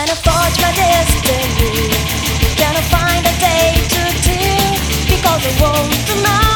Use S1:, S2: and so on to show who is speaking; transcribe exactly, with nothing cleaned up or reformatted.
S1: Gonna forge my destiny. Gonna find a day to do because I want to know.